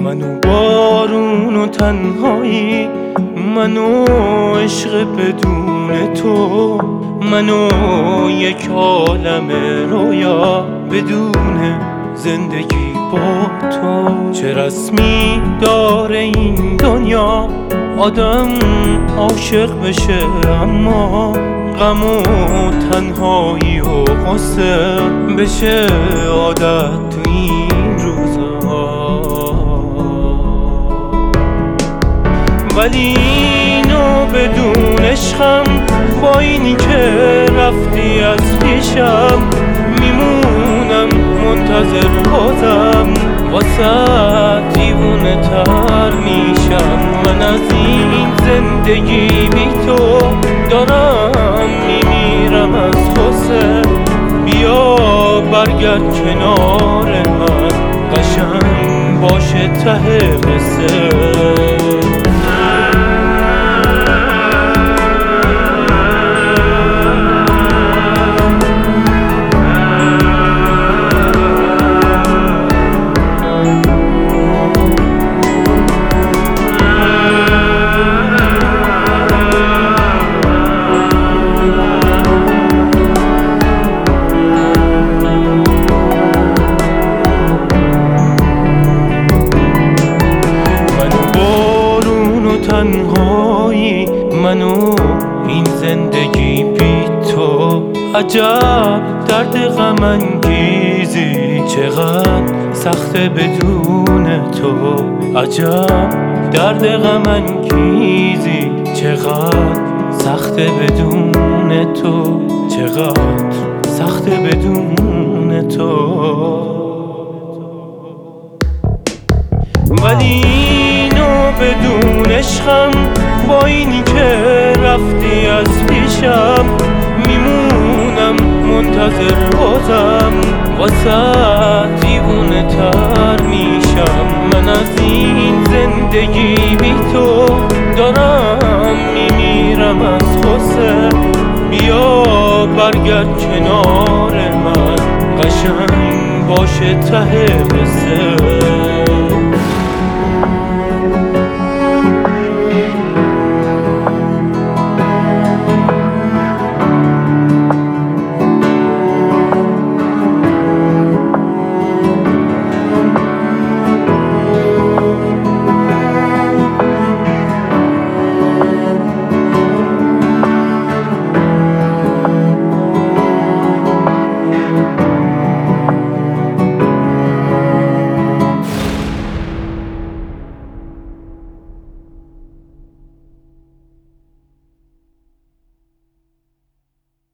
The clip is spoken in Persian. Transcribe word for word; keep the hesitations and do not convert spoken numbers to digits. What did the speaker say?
منو بارون و تنهایی، منو عشق بدون تو، منو یک عالم رویا بدون زندگی با تو. چه رسمی داره این دنیا آدم عاشق بشه، اما غم و تنهایی و غصه بشه عادت تو این روزا. ولی اینو بدون عشقم، با اینی که رفتی از پیشم، میمونم منتظر بازم، واسه دیوونه تر میشم. من از این زندگی بی تو دارم میمیرم از غصه. بیا برگرد کنار من، قشنگ باشه ته قصه. تنهایی منو این زندگی بی تو، عجب درد غم انگیزی، چقدر سخته بدون تو. عجب درد غم انگیزی، چقدر سخته بدون تو، چقدر سخته بدون تو. ولی اینو بدون عشقم، با اینی که رفتی از پیشم، میمونم منتظر بازم، واسه دیوونه تر میشم. من از این زندگی بی تو دارم میمیرم از غصه. بیا برگرد کنار من، قشنگ باشه ته قصه.